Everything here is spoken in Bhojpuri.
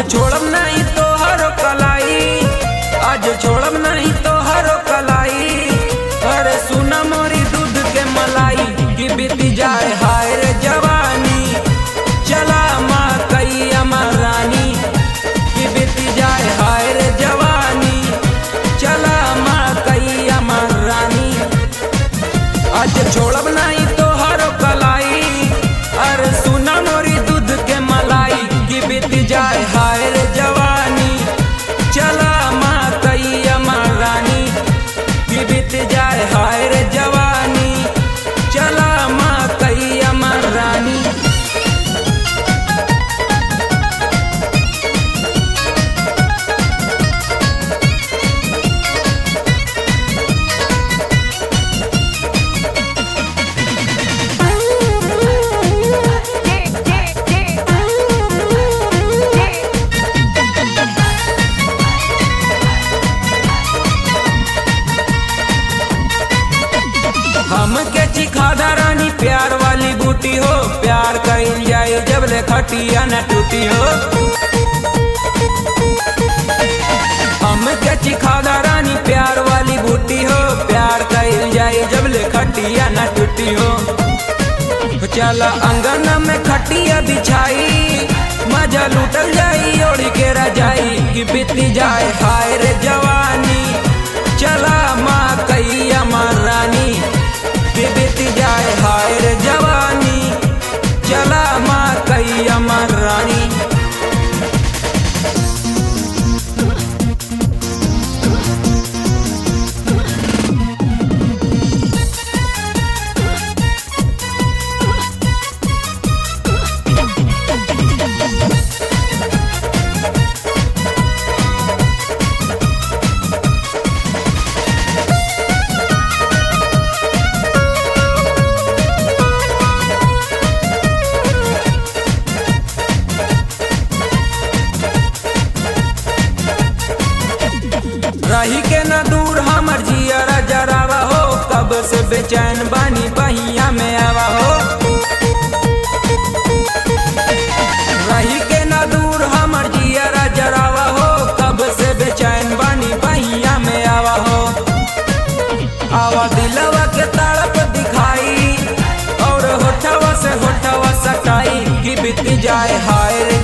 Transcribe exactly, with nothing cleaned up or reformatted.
छोड़ब नहीं तो हरो कलाई, आज छोड़ब नहीं तो हरो कलाई। अरे सुना मोरी दूध के मलाई कि बीती जाए हाय रे जवानी। चला माँ कई अमर रानी कि बीती जाए हाय रे जवानी। चला माँ कई अमर रानी, आज छोड़ब नहीं तो हरो कलाई। अरे सुना मोरी दूध के मलाई कि बीती जाए हाय रे जवानी। चला माँ कई अमर रानी कि बीत जाए हाय रे जवानी। चला माँ कई अमर रानी। हमके चिखादा रानी प्यार वाली बूटी हो, प्यार कईल जाए जब ले खटिया न टूटी हो। हमके चिखादा रानी प्यार वाली बूटी हो, प्यार कईल जाए जब ले खटिया न टूटी हो। चला अंगन में खटिया बिछाई, मजा लूटल जाई ओढ़ के रजाई कि बीती जाए हाय रे जवानी। चला माँ कई अमर रानी कि बीती जाए हाय रे जवानी। चला माँ कई अमर रानी। रही के न दूर हमर जियरा जरावा हो, कब से बेचैन बानी बहिया में आवा हो। रही के न दूर हमर जियरा जरावा हो, कब से बेचैन बानी बहिया में आवा हो। आवा दिलवा के तड़प दिखाई और होठवा से होठवा सटाई कि बीत जाए हाय रे